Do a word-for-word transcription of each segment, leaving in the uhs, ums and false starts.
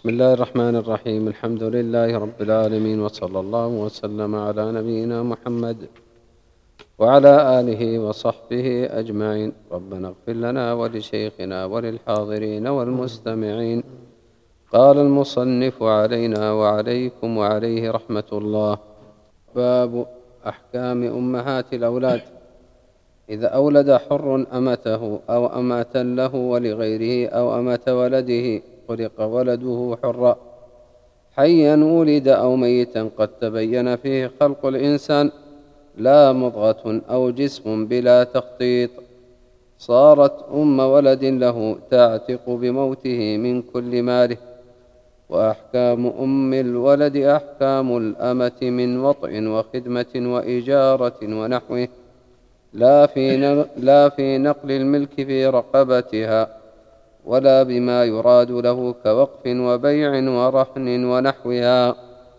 بسم الله الرحمن الرحيم. الحمد لله رب العالمين، وصلى الله وسلم على نبينا محمد وعلى آله وصحبه أجمعين. ربنا اغفر لنا ولشيخنا وللحاضرين والمستمعين. قال المصنف علينا وعليكم وعليه رحمة الله. باب أحكام أمهات الأولاد. إذا أولد حر أمته أو أمة له ولغيره أو أمة ولده خلق ولده حرا حيا ولد أو ميتا قد تبين فيه خلق الإنسان لا مضغة أو جسم بلا تخطيط، صارت أم ولد له تعتق بموته من كل ماله. وأحكام أم الولد أحكام الأمة من وطء وخدمة وإجارة ونحوه، لا في لا في نقل الملك في رقبتها ولا بما يراد له كوقف وبيع ورهن ونحوها.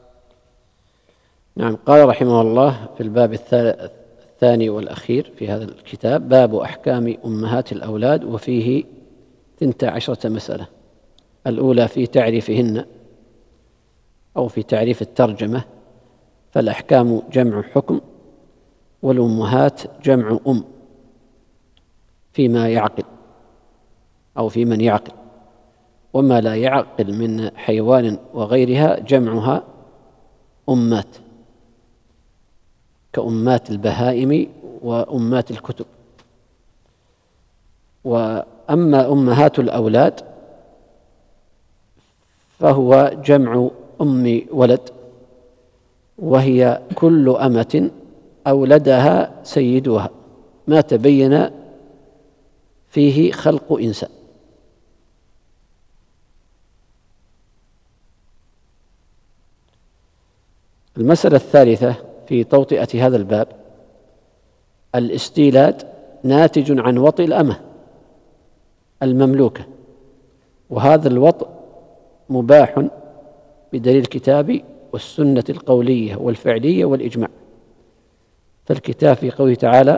نعم. قال رحمه الله في الباب الثاني والأخير في هذا الكتاب: باب أحكام أمهات الأولاد، وفيه ثنتا عشرة مسألة. الأولى في تعريفهن أو في تعريف الترجمة، فالأحكام جمع حكم، والأمهات جمع أم فيما يعقل أو في من يعقل، وما لا يعقل من حيوان وغيرها جمعها أمات، كأمات البهائم وأمات الكتب. وأما أمهات الأولاد فهو جمع أم ولد، وهي كل أمة أولدها سيدها ما تبين فيه خلق إنسان. المسألة الثالثة في توطئة هذا الباب: الاستيلاد ناتج عن وطئ الأمة المملوكة، وهذا الوطئ مباح بدليل الكتاب والسنة القولية والفعلية والإجماع. فالكتاب في قوله تعالى: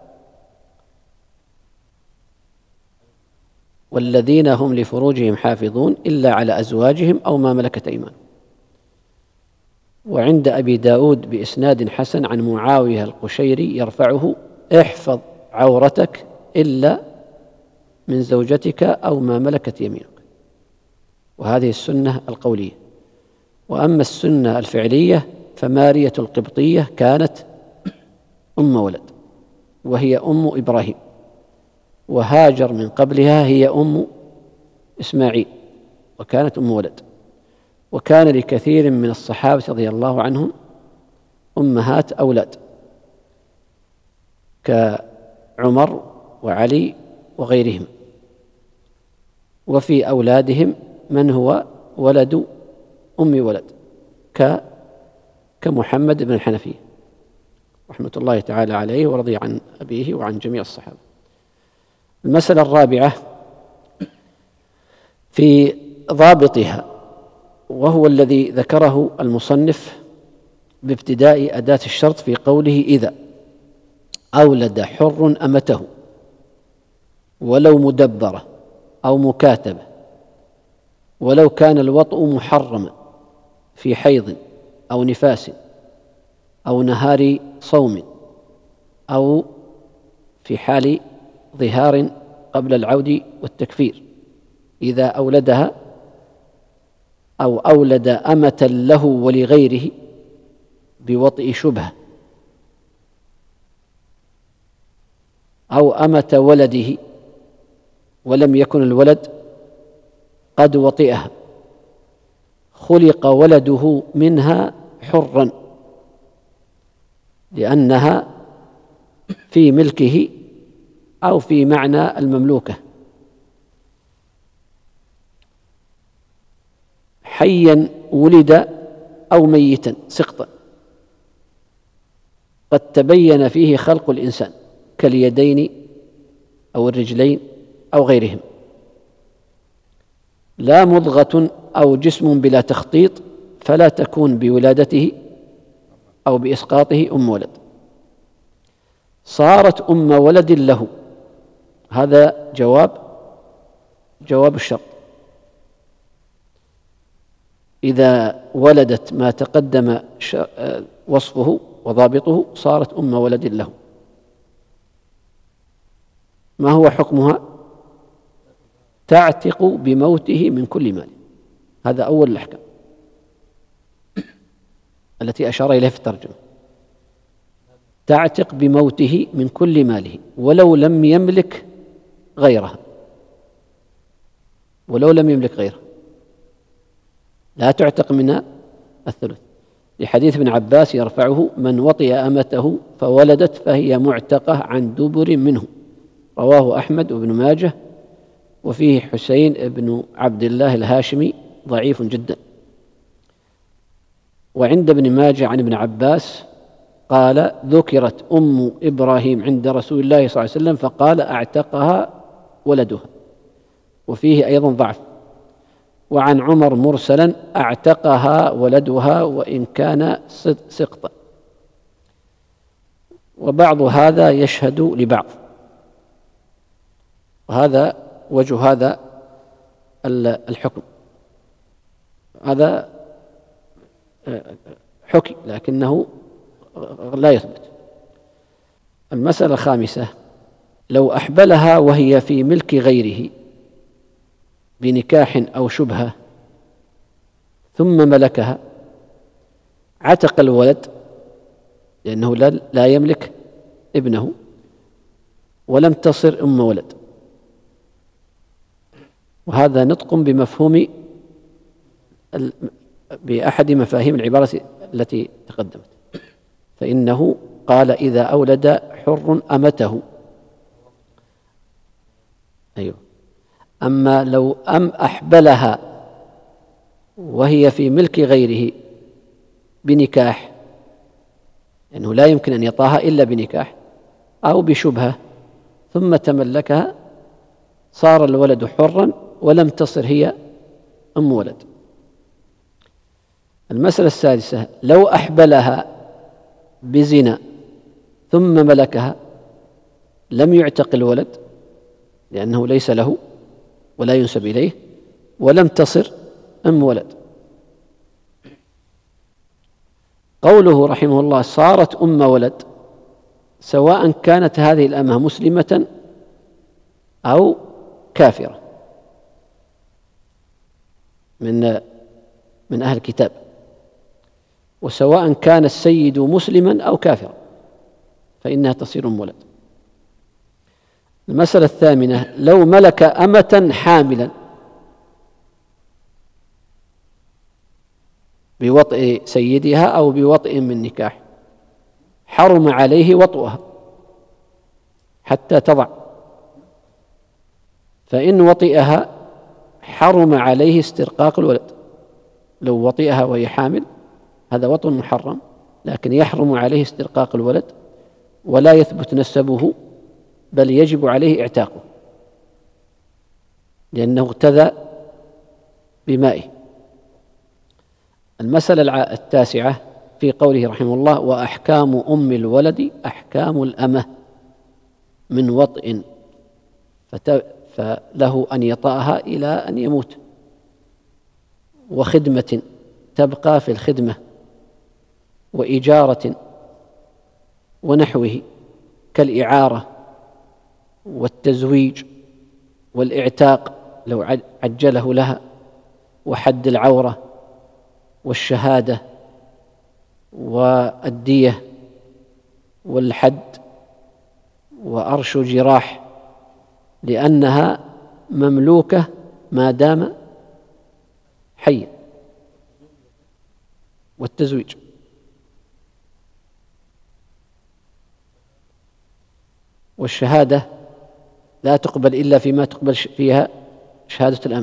والذين هم لفروجهم حافظون إلا على أزواجهم أو ما ملكت أيمانهم. وعند أبي داود بإسناد حسن عن معاوية القشيري يرفعه: احفظ عورتك إلا من زوجتك أو ما ملكت يمينك. وهذه السنة القولية. وأما السنة الفعلية فمارية القبطية كانت أم ولد، وهي أم إبراهيم، وهاجر من قبلها هي أم إسماعيل وكانت أم ولد. وكان لكثير من الصحابة رضي الله عنهم أمهات أولاد كعمر وعلي وغيرهم، وفي أولادهم من هو ولد أم ولد كمحمد بن الحنفية رحمة الله تعالى عليه ورضي عن أبيه وعن جميع الصحابة. المسألة الرابعة في ضابطها، وهو الذي ذكره المصنف بابتداء أداة الشرط في قوله: إذا أولد حر أمته ولو مدبرة أو مكاتبة، ولو كان الوطء محرما في حيض أو نفاس أو نهار صوم أو في حال ظهار قبل العود والتكفير. إذا أولدها أو أولد أمة له ولغيره بوطئ شبهة، أو أمة ولده ولم يكن الولد قد وطئها، خلق ولده منها حرا لأنها في ملكه أو في معنى المملوكة، حيا ولد أو ميتا سقطا قد تبين فيه خلق الإنسان كاليدين أو الرجلين أو غيرهم، لا مضغة أو جسم بلا تخطيط، فلا تكون بولادته أو بإسقاطه أم ولد. صارت أم ولد له، هذا جواب جواب الشرط. إذا ولدت ما تقدم وصفه وضابطه صارت أم ولد له. ما هو حكمها؟ تعتق بموته من كل مال. هذا أول الأحكام التي أشار إليها في الترجمة. تعتق بموته من كل ماله ولو لم يملك غيرها، ولو لم يملك غيرها لا تعتق منها الثلث، لحديث ابن عباس يرفعه: من وطئ أمته فولدت فهي معتقة عن دبر منه، رواه أحمد وابن ماجه، وفيه حسين بن عبد الله الهاشمي ضعيف جدا. وعند ابن ماجه عن ابن عباس قال: ذكرت أم إبراهيم عند رسول الله صلى الله عليه وسلم فقال: أعتقها ولدها، وفيه أيضا ضعف. وعن عمر مرسلا: أعتقها ولدها وإن كان سقطا. وبعض هذا يشهد لبعض، وهذا وجه هذا الحكم. هذا حكي لكنه لا يثبت. المسألة الخامسة: لو أحبلها وهي في ملك غيره بنكاح أو شبهة ثم ملكها، عتق الولد لأنه لا يملك ابنه، ولم تصر أم ولد. وهذا نطق بمفهوم بأحد مفاهيم العبارة التي تقدمت، فإنه قال: إذا أولد حر أمته. أيوه. أما لو أم أحبلها وهي في ملك غيره بنكاح، لأنه لا يمكن أن يطاها إلا بنكاح أو بشبهة، ثم تملكها، صار الولد حرا ولم تصر هي أم ولد. المسألة السادسة: لو أحبلها بزنا ثم ملكها لم يعتق الولد لأنه ليس له ولا ينسب إليه، ولم تصر أم ولد. قوله رحمه الله: صارت أم ولد، سواء كانت هذه الأمة مسلمة أو كافرة من من أهل الكتاب، وسواء كان السيد مسلما أو كافرا فإنها تصير أم ولد. المسألة الثامنة: لو ملك أمة حاملا بوطئ سيدها أو بوطئ من نكاح، حرم عليه وطئها حتى تضع، فإن وطئها حرم عليه استرقاق الولد. لو وطئها وهي حامل هذا وطئ محرم، لكن يحرم عليه استرقاق الولد ولا يثبت نسبه، بل يجب عليه اعتاقه لأنه اغتذى بمائه. المسألة التاسعة في قوله رحمه الله: وأحكام أم الولد أحكام الأمة من وطئ فله أن يطأها إلى أن يموت، وخدمة تبقى في الخدمة، وإجارة ونحوه كالإعارة والتزويج والإعتاق لو عجله لها، وحد العورة والشهادة والدية والحد وأرش جراح، لأنها مملوكة ما دام حيا. والتزويج والشهادة لا تقبل إلا فيما تقبل فيها شهادة الأمة.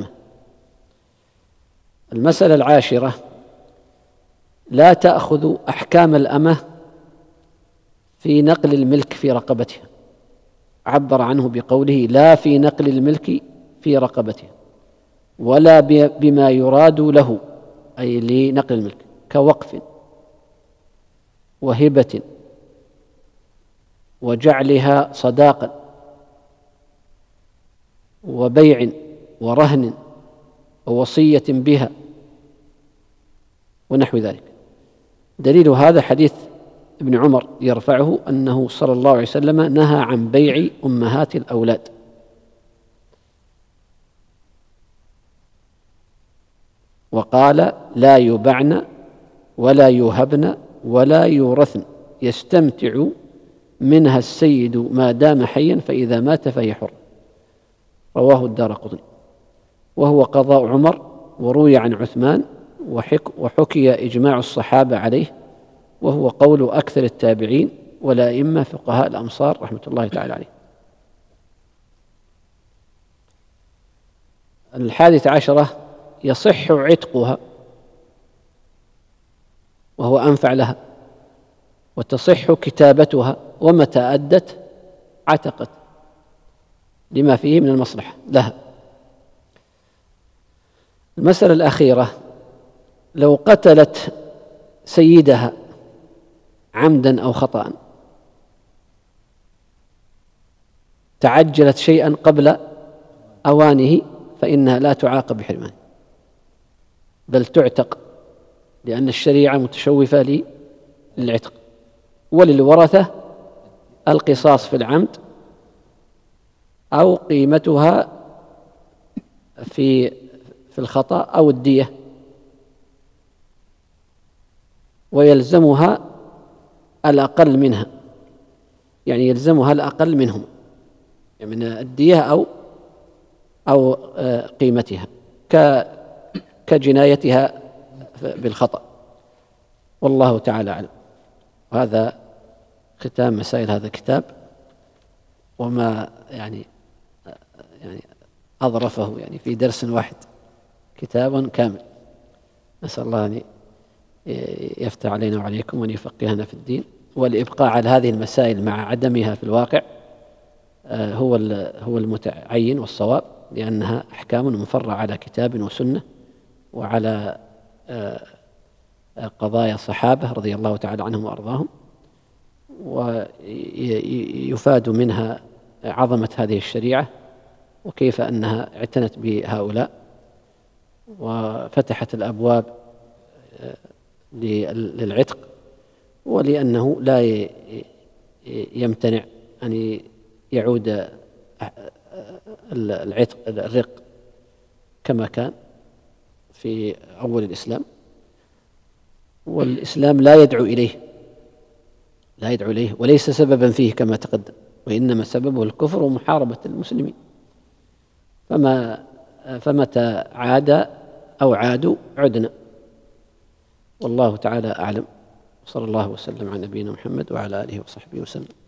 المسألة العاشرة: لا تأخذ أحكام الأمة في نقل الملك في رقبتها، عبر عنه بقوله: لا في نقل الملك في رقبتها، ولا بما يراد له أي لنقل الملك، كوقف وهبة وجعلها صداقا وبيع ورهن ووصية بها ونحو ذلك. دليل هذا حديث ابن عمر يرفعه أنه صلى الله عليه وسلم نهى عن بيع أمهات الأولاد، وقال: لا يبعن ولا يهبن ولا يورثن، يستمتع منها السيد ما دام حيا، فإذا مات فهي حر. رواه الدارقطني. وهو قضاء عمر، وروي عن عثمان، وحك وحكي إجماع الصحابة عليه، وهو قول أكثر التابعين والأئمة فقهاء الأمصار رحمة الله تعالى عليه. الحادثة عشرة: يصح عتقها، وهو أنفع لها، وتصح كتابتها، ومتى أدت عتقت لما فيه من المصلحة لها. المسألة الأخيرة: لو قتلت سيدها عمدا أو خطأ، تعجلت شيئا قبل أوانه، فإنها لا تعاقب بحرمانه، بل تعتق، لأن الشريعة متشوفة للعتق. وللورثة القصاص في العمد، أو قيمتها في في الخطأ، أو الدية، ويلزمها الأقل منها، يعني يلزمها الأقل منهم، يعني من الدية أو أو قيمتها، كجنايتها بالخطأ. والله تعالى أعلم. وهذا ختام مسائل هذا الكتاب، وما يعني يعني أظرفه يعني في درس واحد، كتاب كامل. نسأل الله أن يفتح علينا وعليكم وأن يفقهنا في الدين. والإبقاء على هذه المسائل مع عدمها في الواقع هو هو المتعين والصواب، لأنها أحكام منفرة على كتاب وسنة، وعلى قضايا الصحابة رضي الله تعالى عنهم وأرضاهم، ويفاد منها عظمة هذه الشريعة، وكيف أنها اعتنت بهؤلاء وفتحت الأبواب للعتق، ولأنه لا يمتنع أن يعود العتق الرق كما كان في أول الإسلام. والإسلام لا يدعو إليه لا يدعو إليه وليس سببا فيه كما تقدم، وإنما سببه الكفر ومحاربة المسلمين. فما فمتى عاد أو عادوا عدنا. والله تعالى أعلم. صلى الله وسلم على نبينا محمد وعلى آله وصحبه وسلم.